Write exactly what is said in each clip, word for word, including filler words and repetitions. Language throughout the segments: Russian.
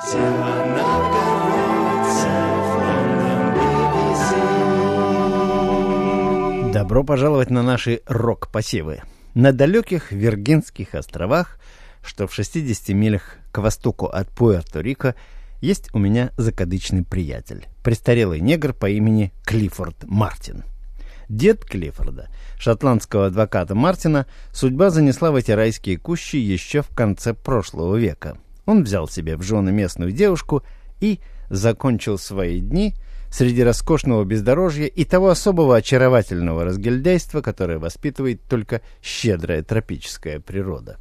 Добро пожаловать на наши рок-посевы. На далеких Виргинских островах, что в шестидесяти милях к востоку от Пуэрто-Рико, есть у меня закадычный приятель, престарелый негр по имени Клиффорд Мартин. Дед Клиффорда, шотландского адвоката Мартина, судьба занесла в эти райские кущи еще в конце прошлого века. Он взял себе в жены местную девушку и закончил свои дни среди роскошного бездорожья и того особого очаровательного разгильдяйства, которое воспитывает только щедрая тропическая природа.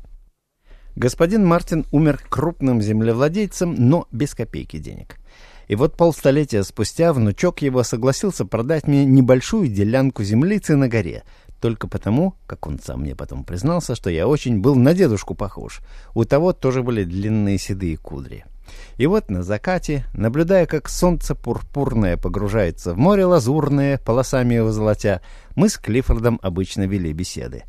Господин Мартин умер крупным землевладельцем, но без копейки денег. И вот полстолетия спустя внучок его согласился продать мне небольшую делянку землицы на горе, только потому, как он сам мне потом признался, что я очень был на дедушку похож. У того тоже были длинные седые кудри. И вот на закате, наблюдая, как солнце пурпурное погружается в море лазурное, полосами его золотя, мы с Клиффордом обычно вели беседы.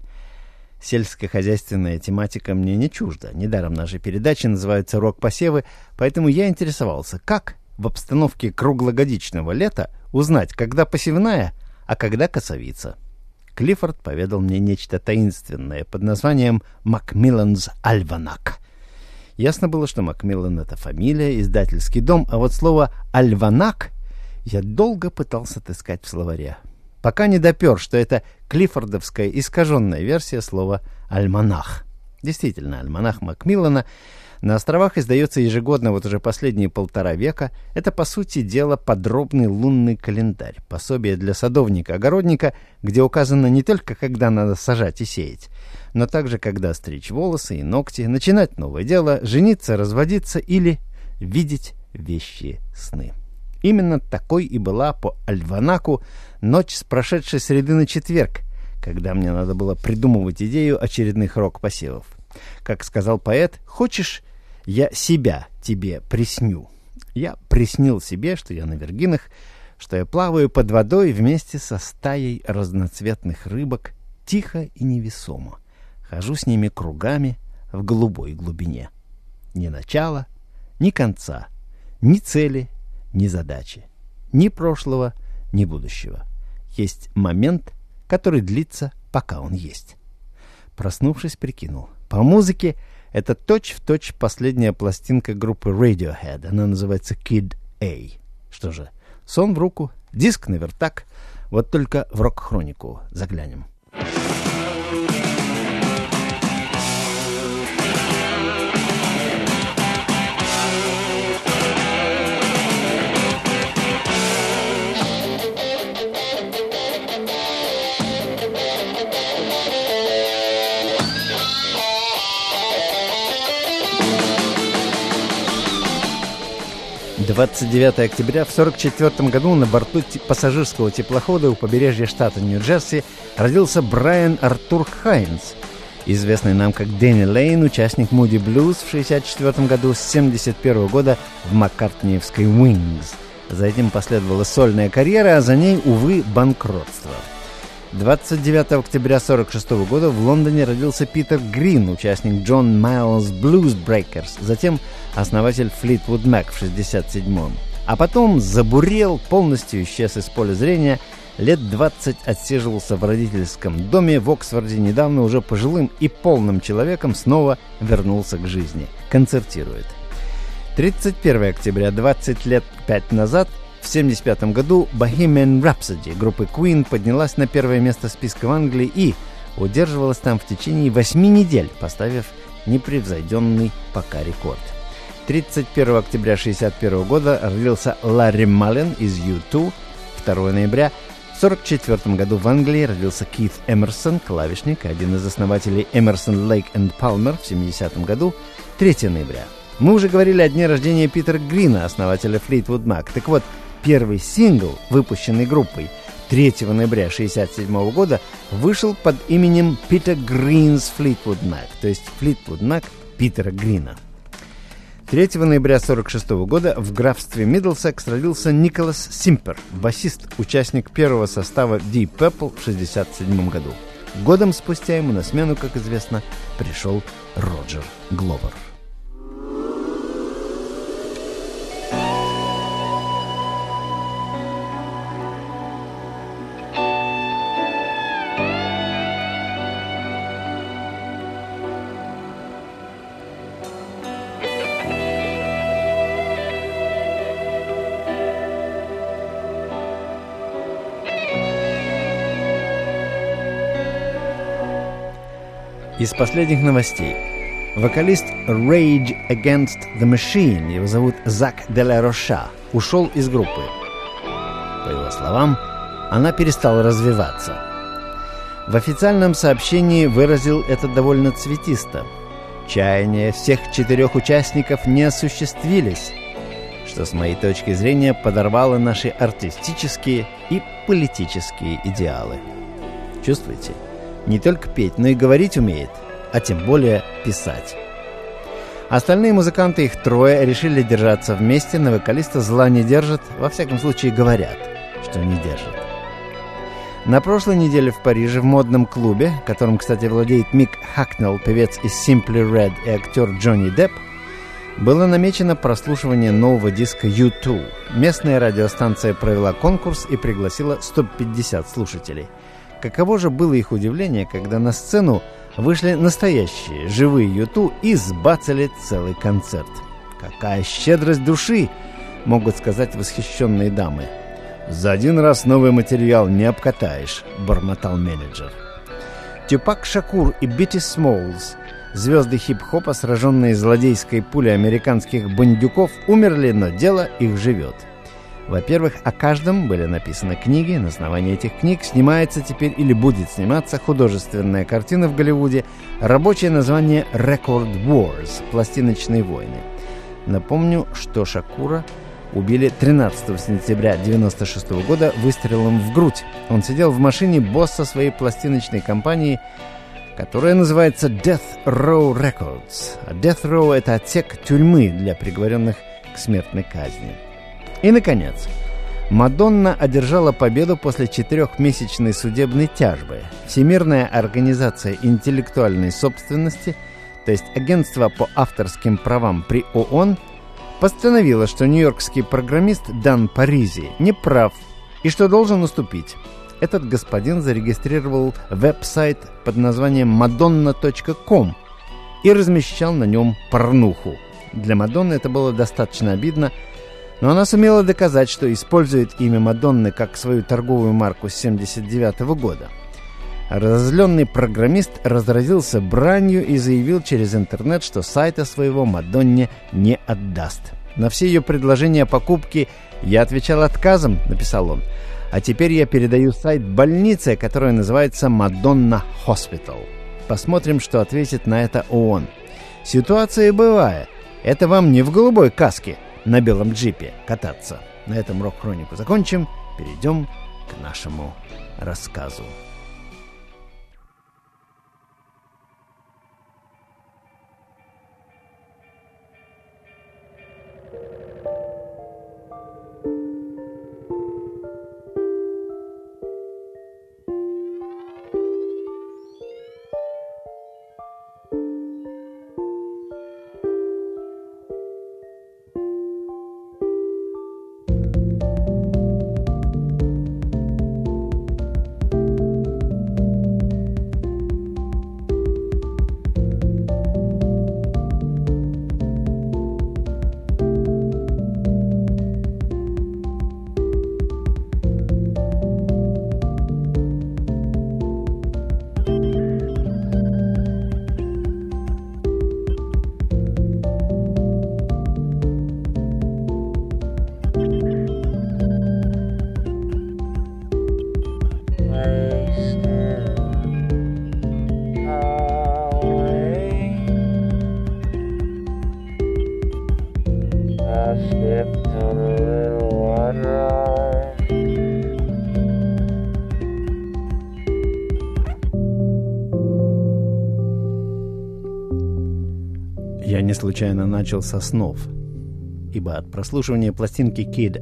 Сельскохозяйственная тематика мне не чужда. Недаром наши передачи называются «Рок-посевы», поэтому я интересовался, как в обстановке круглогодичного лета узнать, когда посевная, а когда косовица. Клиффорд поведал мне нечто таинственное под названием «Макмиллан's Альманах». Ясно было, что Макмиллан — это фамилия, издательский дом, а вот слово «альманах» я долго пытался отыскать в словаре, пока не допер, что это клиффордовская искаженная версия слова «альманах». Действительно, альманах Макмиллана на островах издается ежегодно вот уже последние полтора века. Это, по сути дела, подробный лунный календарь, пособие для садовника-огородника, где указано не только, когда надо сажать и сеять, но также, когда стричь волосы и ногти, начинать новое дело, жениться, разводиться или видеть вещие сны. Именно такой и была по альманаху ночь с прошедшей среды на четверг, когда мне надо было придумывать идею очередных рок-посевов. Как сказал поэт, «Хочешь, я себя тебе присню?» Я приснил себе, что я на Виргинах, что я плаваю под водой вместе со стаей разноцветных рыбок, тихо и невесомо. Хожу с ними кругами в голубой глубине. Ни начала, ни конца, ни цели, ни задачи, ни прошлого, ни будущего. Есть момент, который длится, пока он есть. Проснувшись, прикинул. По музыке это точь-в-точь последняя пластинка группы Radiohead. Она называется Kid A. Что же, сон в руку, диск на вертак. Вот только в рок-хронику заглянем. двадцать девятого октября в сорок четвёртом году на борту пассажирского теплохода у побережья штата Нью-Джерси родился Брайан Артур Хайнс, известный нам как Дэнни Лейн, участник Moody Blues в шестьдесят четвёртом году, с семьдесят первого года в маккартниевской Wings. За этим последовала сольная карьера, а за ней, увы, банкротство. двадцать девятого октября сорок шестого года в Лондоне родился Питер Грин, участник Джон Майлз Blues Breakers, затем основатель Fleetwood Mac в шестьдесят седьмом. А потом забурел, полностью исчез из поля зрения, лет двадцать отсиживался в родительском доме в Оксфорде, недавно уже пожилым и полным человеком снова вернулся к жизни. Концертирует. тридцать первого октября, двадцать лет пять назад, в семьдесят пятом году Bohemian Rhapsody группы Queen поднялась на первое место списка в Англии и удерживалась там в течение восьми недель, поставив непревзойденный пока рекорд. тридцать первого октября шестьдесят первого года родился Ларри Маллен из ю ту. второго ноября в сорок четвёртом году в Англии родился Кит Эмерсон, клавишник, один из основателей Эмерсон, Лейк энд Палмер в семидесятом году. третьего ноября. Мы уже говорили о дне рождения Питера Грина, основателя Fleetwood Mac. Так вот, первый сингл, выпущенный группой третьего ноября шестьдесят седьмого года, вышел под именем Peter Green's Fleetwood Mac, то есть Fleetwood Mac Питера Грина. третьего ноября сорок шестого года в графстве Миддлсекс родился Николас Симпер, басист, участник первого состава Deep Purple в шестьдесят седьмом году. Годом спустя ему на смену, как известно, пришел Роджер Гловер. Из последних новостей. Вокалист Rage Against the Machine, его зовут Зак де ла Роша, ушел из группы. По его словам, она перестала развиваться. В официальном сообщении выразил это довольно цветисто. Чаяния всех четырех участников не осуществились, что с моей точки зрения подорвало наши артистические и политические идеалы. Чувствуете? Не только петь, но и говорить умеет, а тем более писать. Остальные музыканты, их трое, решили держаться вместе, на вокалиста зла не держат, во всяком случае говорят, что не держат. На прошлой неделе в Париже в модном клубе, которым, кстати, владеет Мик Хакнелл, певец из Simply Red и актер Джонни Депп, было намечено прослушивание нового диска ю ту. Местная радиостанция провела конкурс и пригласила сто пятьдесят слушателей. Каково же было их удивление, когда на сцену вышли настоящие, живые ю ту и сбацали целый концерт. «Какая щедрость души!» — могут сказать восхищенные дамы. «За один раз новый материал не обкатаешь», — бормотал менеджер. Тюпак Шакур и Битти Смолс, звезды хип-хопа, сраженные злодейской пулей американских бандюков, умерли, но дело их живет. Во-первых, о каждом были написаны книги. На основании этих книг снимается теперь или будет сниматься художественная картина в Голливуде. Рабочее название «Record Wars» — «Пластиночные войны». Напомню, что Шакура убили тринадцатого сентября девяносто шестого года выстрелом в грудь. Он сидел в машине босса своей пластиночной компании, которая называется Death Row Records. А Death Row — это отсек тюрьмы для приговоренных к смертной казни. И, наконец, Мадонна одержала победу после четырехмесячной судебной тяжбы. Всемирная организация интеллектуальной собственности, то есть агентство по авторским правам при ООН, постановила, что нью-йоркский программист Дан Паризи не прав и что должен уступить. Этот господин зарегистрировал веб-сайт под названием мадонна точка ком и размещал на нем порнуху. Для Мадонны это было достаточно обидно, но она сумела доказать, что использует имя Мадонны как свою торговую марку с семьдесят девятого года. Разозленный программист разразился бранью и заявил через интернет, что сайта своего Мадонне не отдаст. На все ее предложения о покупке я отвечал отказом, написал он. А теперь я передаю сайт больнице, которая называется Madonna Hospital. Посмотрим, что ответит на это ООН. Ситуация бывает. Это вам не в голубой каске на белом джипе кататься. На этом рок-хронику закончим. Перейдем к нашему рассказу. Я не случайно начал со снов, ибо от прослушивания пластинки Kid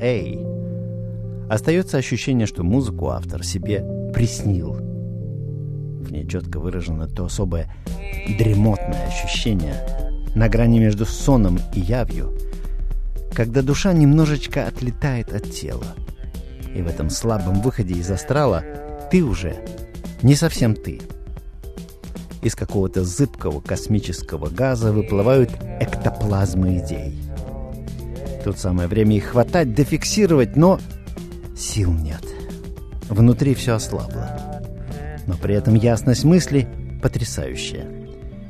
A остается ощущение, что музыку автор себе приснил. В ней четко выражено то особое дремотное ощущение на грани между соном и явью, когда душа немножечко отлетает от тела. И в этом слабом выходе из астрала ты уже не совсем ты. Из какого-то зыбкого космического газа выплывают эктоплазмы идей. Тут самое время их хватать, дофиксировать, но сил нет. Внутри все ослабло. Но при этом ясность мысли потрясающая.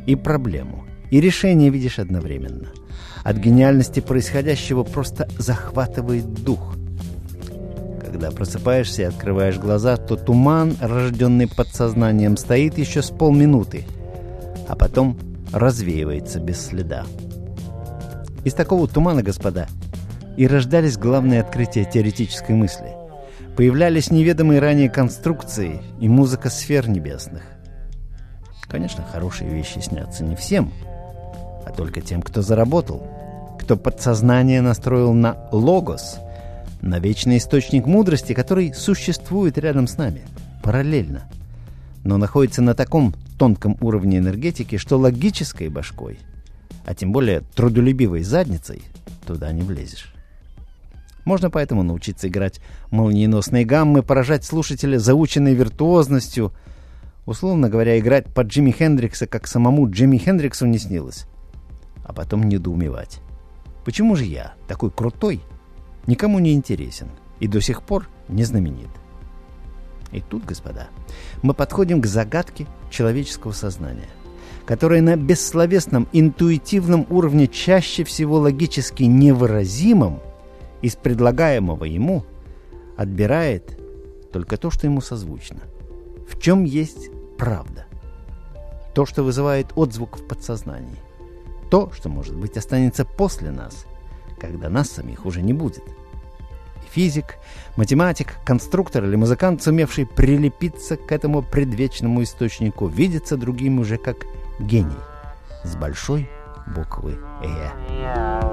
и проблему, и решение видишь одновременно. От гениальности происходящего просто захватывает дух. Когда просыпаешься и открываешь глаза, то туман, рожденный подсознанием, стоит еще с полминуты, а потом развеивается без следа. Из такого тумана, господа, и рождались главные открытия теоретической мысли. Появлялись неведомые ранее конструкции и музыка сфер небесных. Конечно, хорошие вещи снятся не всем, а только тем, кто заработал, кто подсознание настроил на логос, на вечный источник мудрости, который существует рядом с нами, параллельно, но находится на таком тонком уровне энергетики, что логической башкой, а тем более трудолюбивой задницей, туда не влезешь. Можно поэтому научиться играть молниеносные гаммы, поражать слушателя заученной виртуозностью, условно говоря, играть под Джимми Хендрикса, как самому Джимми Хендриксу не снилось, а потом недоумевать. Почему же я, такой крутой, никому не интересен и до сих пор не знаменит? И тут, господа, мы подходим к загадке человеческого сознания, которое на бессловесном, интуитивном уровне чаще всего логически невыразимом из предлагаемого ему отбирает только то, что ему созвучно. В чем есть правда? То, что вызывает отзвук в подсознании. То, что, может быть, останется после нас, когда нас самих уже не будет. И физик, математик, конструктор или музыкант, сумевший прилепиться к этому предвечному источнику, видится другим уже как гений с большой буквы «Э».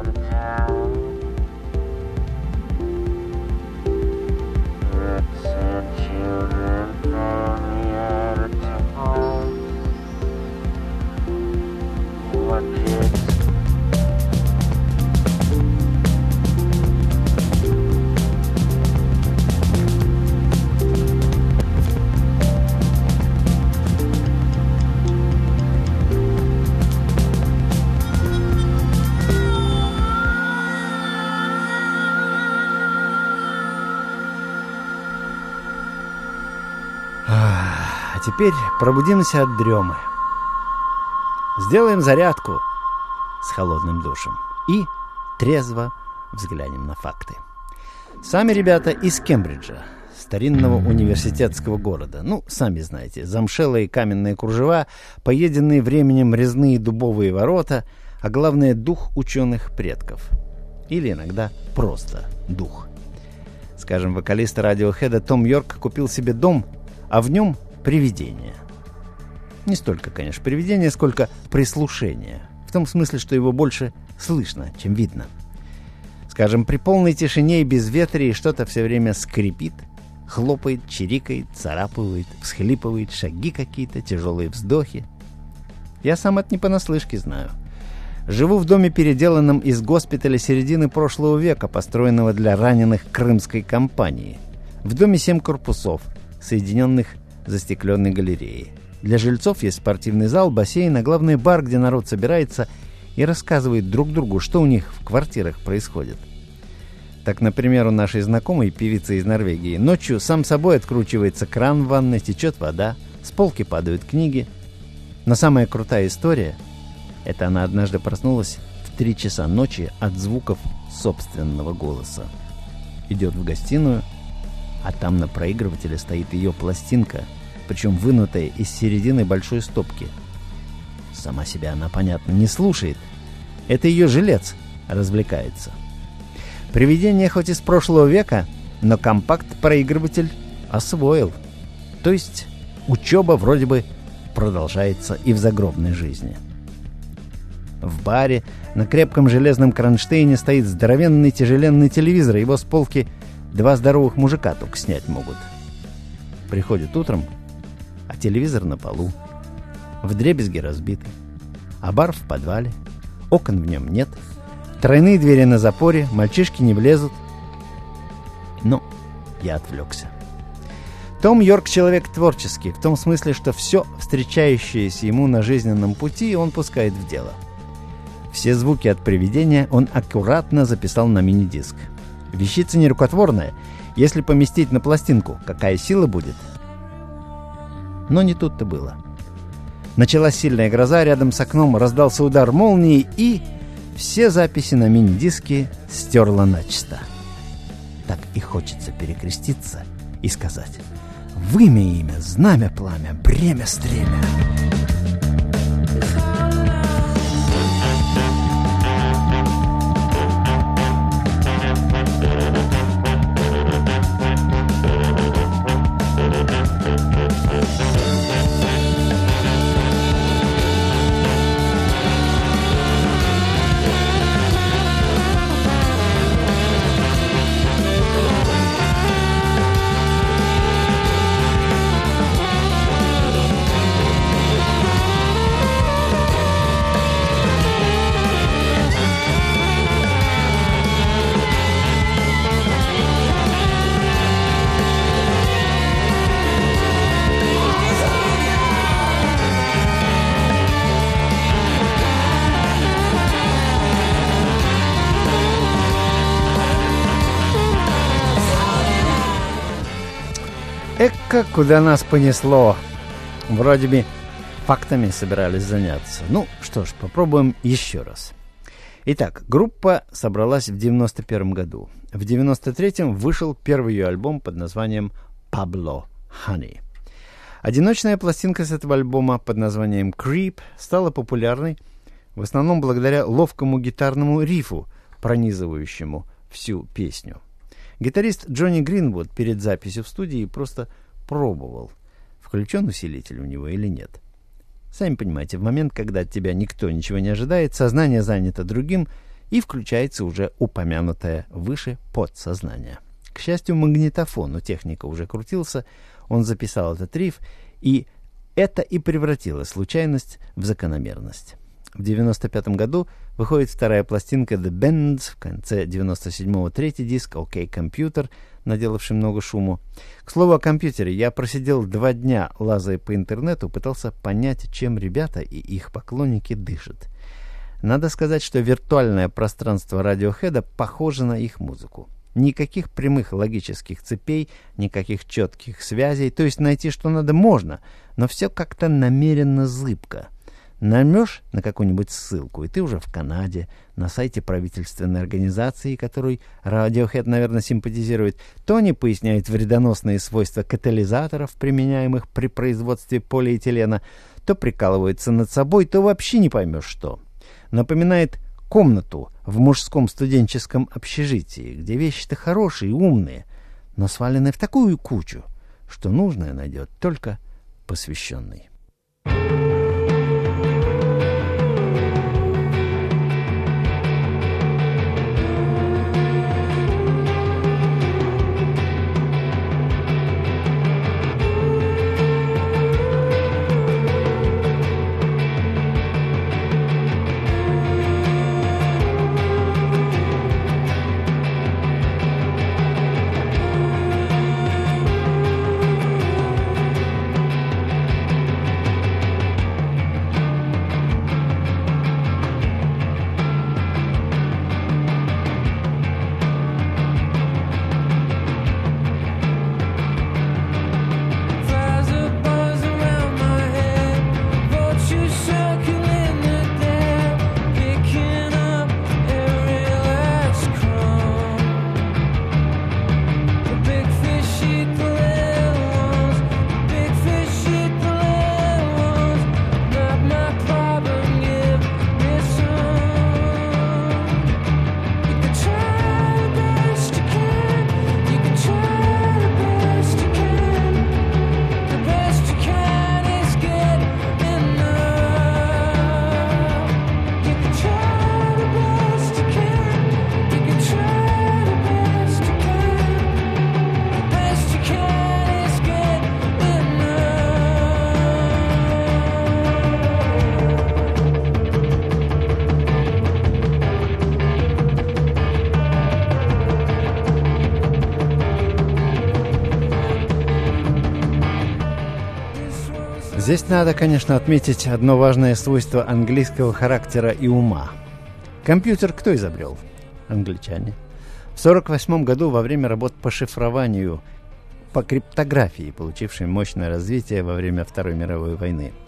А теперь пробудимся от дремы. Сделаем зарядку с холодным душем и трезво взглянем на факты. Сами ребята из Кембриджа, старинного университетского города. Ну, сами знаете, замшелые каменные кружева, поеденные временем резные дубовые ворота, а главное, дух ученых предков. Или иногда просто дух. Скажем, вокалист Радиохеда Том Йорк купил себе дом, а в нем привидение. Не столько, конечно, привидение, сколько прислушение. В том смысле, что его больше слышно, чем видно. Скажем, при полной тишине и безветрии что-то все время скрипит, хлопает, чирикает, царапывает, всхлипывает, шаги какие-то, тяжелые вздохи. Я сам это не понаслышке знаю. Живу в доме, переделанном из госпиталя середины прошлого века, построенного для раненых крымской компании. В доме семь корпусов, соединенных застекленной галереей. Для жильцов есть спортивный зал, бассейн, а главное бар, где народ собирается и рассказывает друг другу, что у них в квартирах происходит. Так, например, у нашей знакомой, певицы из Норвегии, ночью сам собой откручивается кран в ванной, течет вода, с полки падают книги. Но самая крутая история — это она однажды проснулась в три часа ночи от звуков собственного голоса. Идет в гостиную, а там на проигрывателе стоит ее пластинка, причем вынутая из середины большой стопки. Сама себя она, понятно, не слушает. Это ее жилец развлекается. Привидение хоть из прошлого века, но компакт-проигрыватель освоил. То есть учеба вроде бы продолжается и в загробной жизни. В баре на крепком железном кронштейне стоит здоровенный тяжеленный телевизор, его с полки два здоровых мужика только снять могут. Приходит утром, а телевизор на полу, вдребезги разбитый, а бар в подвале, окон в нем нет, тройные двери на запоре, мальчишки не влезут. Но я отвлекся. Том Йорк человек творческий, в том смысле, что все встречающееся ему на жизненном пути он пускает в дело. Все звуки от привидения он аккуратно записал на мини-диск. Вещица нерукотворная. Если поместить на пластинку, какая сила будет? Но не тут-то было. Началась сильная гроза, рядом с окном раздался удар молнии, и все записи на мини-диске стерла начисто. Так и хочется перекреститься и сказать: «Вымя имя, знамя пламя, бремя стремя». Эка, куда нас понесло. Вроде бы фактами собирались заняться. Ну что ж, попробуем еще раз. Итак, группа собралась в девяносто первом году. В девяносто третьем вышел первый ее альбом под названием «Pablo Honey». Одиночная пластинка с этого альбома под названием «Creep» стала популярной в основном благодаря ловкому гитарному рифу, пронизывающему всю песню. Гитарист Джонни Гринвуд перед записью в студии просто пробовал, включен усилитель у него или нет. Сами понимаете, в момент, когда от тебя никто ничего не ожидает, сознание занято другим, и включается уже упомянутое выше подсознание. К счастью, магнитофон у техника уже крутился, он записал этот риф, и это и превратило случайность в закономерность. В девяносто пятом году выходит вторая пластинка The Bends, в конце девяносто седьмого третий диск OK Computer, наделавший много шуму. К слову о компьютере, я просидел два дня, лазая по интернету, пытался понять, чем ребята и их поклонники дышат. Надо сказать, что виртуальное пространство Radiohead похоже на их музыку. Никаких прямых логических цепей, никаких четких связей, то есть найти что надо можно, но все как-то намеренно зыбко. Наймешь на какую-нибудь ссылку, и ты уже в Канаде, на сайте правительственной организации, которой Radiohead, наверное, симпатизирует, то они поясняют вредоносные свойства катализаторов, применяемых при производстве полиэтилена, то прикалываются над собой, то вообще не поймешь что. Напоминает комнату в мужском студенческом общежитии, где вещи-то хорошие и умные, но свалены в такую кучу, что нужное найдет только посвященный. Здесь надо, конечно, отметить одно важное свойство английского характера и ума. Компьютер кто изобрел? Англичане. В сорок восьмом году во время работ по шифрованию, по криптографии, получившей мощное развитие во время Второй мировой войны.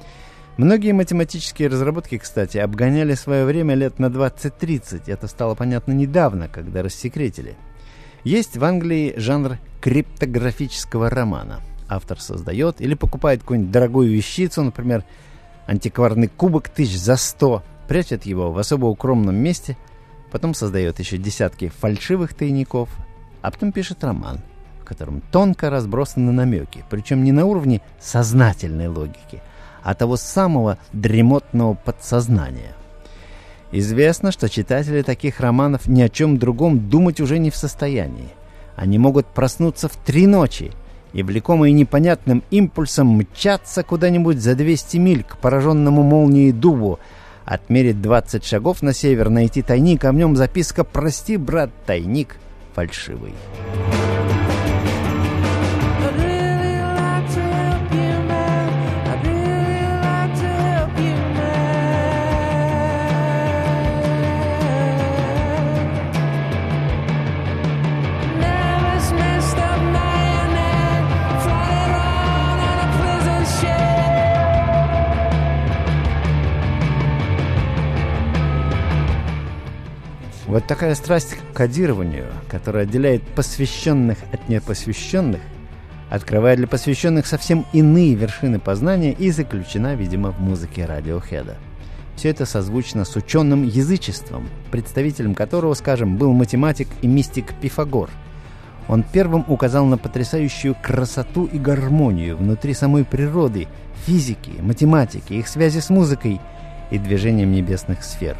Многие математические разработки, кстати, обгоняли свое время лет на двадцать-тридцать. Это стало понятно недавно, когда рассекретили. Есть в Англии жанр криптографического романа. Автор создает или покупает какую-нибудь дорогую вещицу, например, антикварный кубок тысяч за сто, прячет его в особо укромном месте, потом создает еще десятки фальшивых тайников, а потом пишет роман, в котором тонко разбросаны намеки, причем не на уровне сознательной логики, а того самого дремотного подсознания. Известно, что читатели таких романов ни о чем другом думать уже не в состоянии. Они могут проснуться в три ночи и, влекомые непонятным импульсом, мчаться куда-нибудь за двести миль к пораженному молнией дубу, отмерить двадцать шагов на север, найти тайник, а в нем записка «Прости, брат, тайник фальшивый». Вот такая страсть к кодированию, которая отделяет посвященных от непосвященных, открывает для посвященных совсем иные вершины познания и заключена, видимо, в музыке Радиохеда. Все это созвучно с ученым язычеством, представителем которого, скажем, был математик и мистик Пифагор. Он первым указал на потрясающую красоту и гармонию внутри самой природы, физики, математики, их связи с музыкой и движением небесных сфер.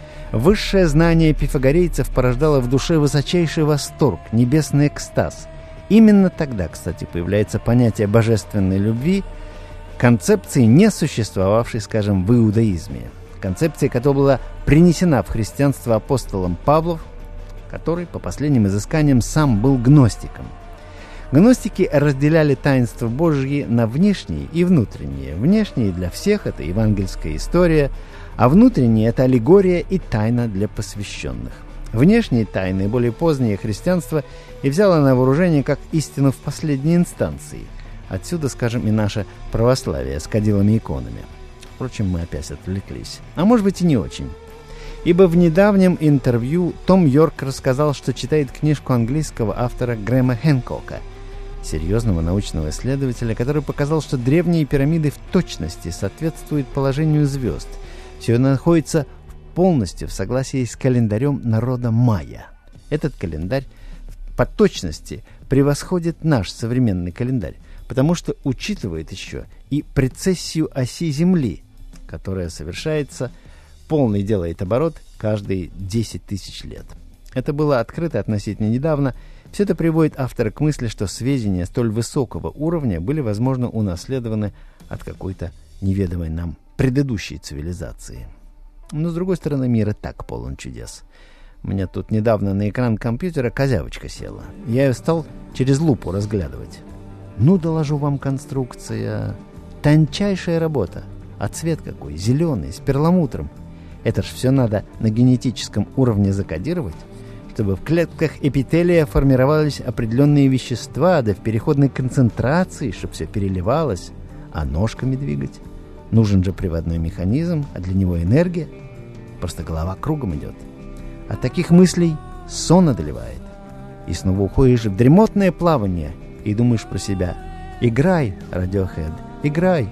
Высшее знание пифагорейцев порождало в душе высочайший восторг, небесный экстаз. Именно тогда, кстати, появляется понятие божественной любви, концепции, не существовавшей, скажем, в иудаизме. Концепция, которая была принесена в христианство апостолом Павлом, который, по последним изысканиям, сам был гностиком. Гностики разделяли таинства Божьи на внешние и внутренние. Внешние для всех – это евангельская история, а внутренние – это аллегория и тайна для посвященных. Внешние тайны более позднее христианство и взяло на вооружение как истину в последней инстанции. Отсюда, скажем, и наше православие с кадилами и иконами. Впрочем, мы опять отвлеклись. А может быть и не очень. Ибо в недавнем интервью Том Йорк рассказал, что читает книжку английского автора Грэма Хэнкока, серьезного научного исследователя, который показал, что древние пирамиды в точности соответствуют положению звезд. Все находится полностью в согласии с календарем народа майя. Этот календарь по точности превосходит наш современный календарь, потому что учитывает еще и прецессию оси Земли, которая совершается, полный делает оборот каждые десять тысяч лет. Это было открыто относительно недавно. Все это приводит автора к мысли, что сведения столь высокого уровня были, возможно, унаследованы от какой-то неведомой нам предыдущей цивилизации. Но, с другой стороны, мир и так полон чудес. У меня тут недавно на экран компьютера козявочка села. Я ее стал через лупу разглядывать. Ну, доложу вам, конструкция. Тончайшая работа. А цвет какой? Зеленый, с перламутром. Это ж все надо на генетическом уровне закодировать, чтобы в клетках эпителия формировались определенные вещества, да в переходной концентрации, чтобы все переливалось, а ножками двигать. Нужен же приводной механизм, а для него энергия. Просто голова кругом идет. От таких мыслей сон одолевает. И снова уходишь в дремотное плавание и думаешь про себя: играй, Radiohead, играй.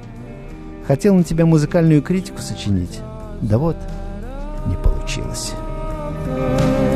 Хотел на тебя музыкальную критику сочинить, да вот, не получилось.